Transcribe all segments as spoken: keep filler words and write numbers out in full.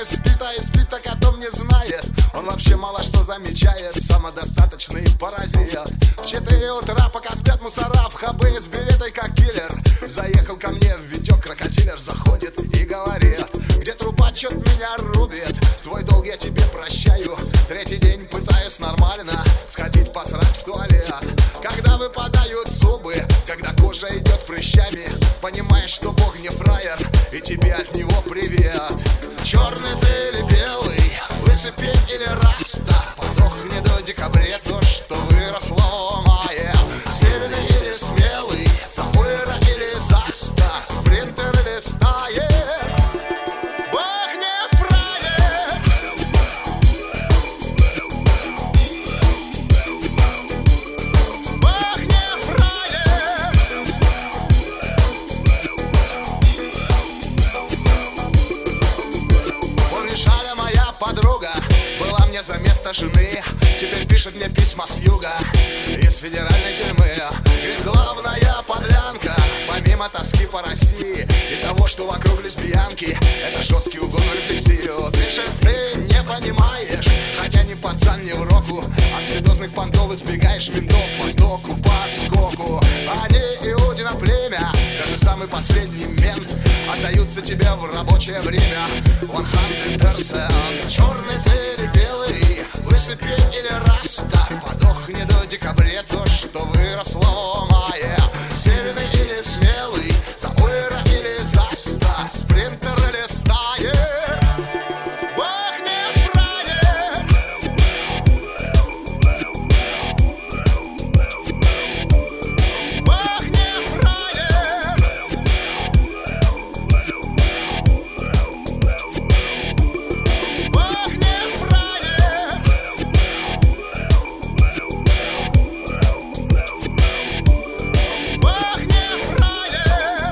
спит, а и спит, так о том не знает. Он вообще мало что замечает, самодостаточный паразит. В четыре утра, пока спят мусора, в ХБ с беретой как киллер. Заехал ко мне в Витек, крокодилер заходит и говорит: где трубачот меня рубит, твой долг я тебе прощаю. Третий день пытаюсь нормально сходить посрать в туалет. Когда выпадают зубы, когда кожа идет прыщами, понимаешь, что Бог не фраер, и тебе от него привет. Черный ты или белый, лысый пень или раста, подохни до декабря то, что выросло мое. Сильный или смелый, самуэра или заста, спринтер или стаер, Бог не фраер. Бог не фраер. Помнишь, Аля, моя подруга, была мне за место жены, теперь пишет мне письма с юга, из федеральной тюрьмы. Говорит, главная подлянка, помимо тоски по России и того, что вокруг лесбиянки, это жесткий угон в рефлексию. Пишет, ты не понимаешь, хотя ни пацан, ни в року, от спидозных понтов избегаешь ментов по стоку, по скоку. Они иудино племя, даже самый последний мент отдаются тебе в рабочее время. One hundred percent. Черный ты или белый, лысый пень или раста, подохни до декабря то, что выросло мое. Сильный или смелый, самуэра или заста, спринтер или стаер, Бог не фраер. Бог не фраер. Бог не фраер. Бог не фраер.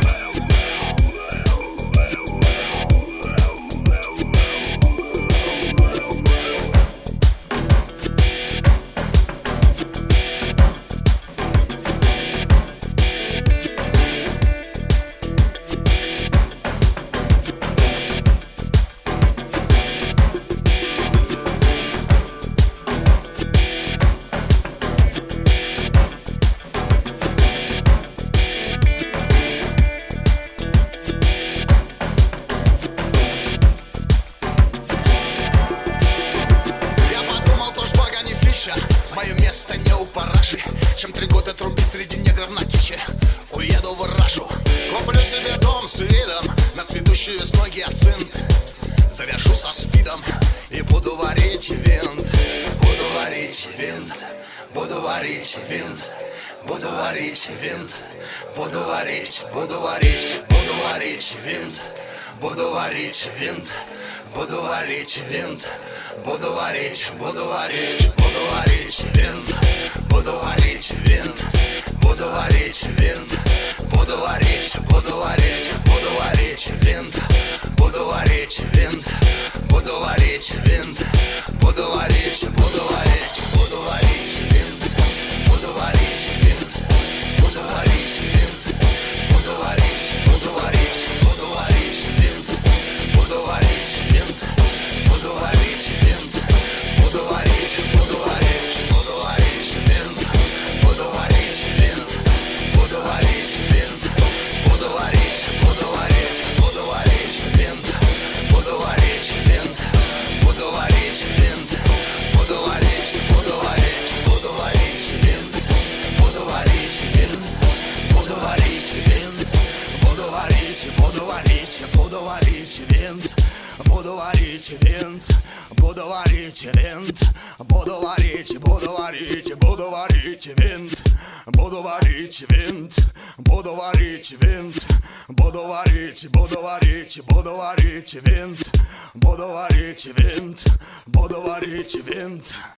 Я подумал, то ж бога не фича, мое место не у параши, чем три года трубить среди негров на киче. Уеду в Рашу, куплю себе дом с видом на цветущую весной гиацинт, завяжу со спидом и буду варить винт. Буду варить винт, буду варить винт, буду варить винт, буду варить, буду варить, буду варить винт, буду варить винт, буду варить винт, буду варить, буду варить, буду варить винт, буду варить винт, буду варить винт, буду варить, буду варить, буду варить винт, буду варить винт, буду варить винт, буду варить, буду варить, буду варить винт, буду варить винт, буду варить винт, буду варить, буду варить, буду варить винт, буду варить винт, буду варить винт, буду варить, буду варить, буду варить винт, буду варить винт, буду варить винт, буду варить, буду варить, буду варить винт, буду варить винт, буду варить винт, буду варить, буду варить, буду варить винт, буду варить винт, буду варить винт, буду варить, буду варить, буду варить винт, буду варить винт, буду варить винт, буду варить, буду варить, буду варить винт, буду варить винт, буду варить винт, буду варить, буду варить, буду варить винт, буду варить винт, буду варить винт.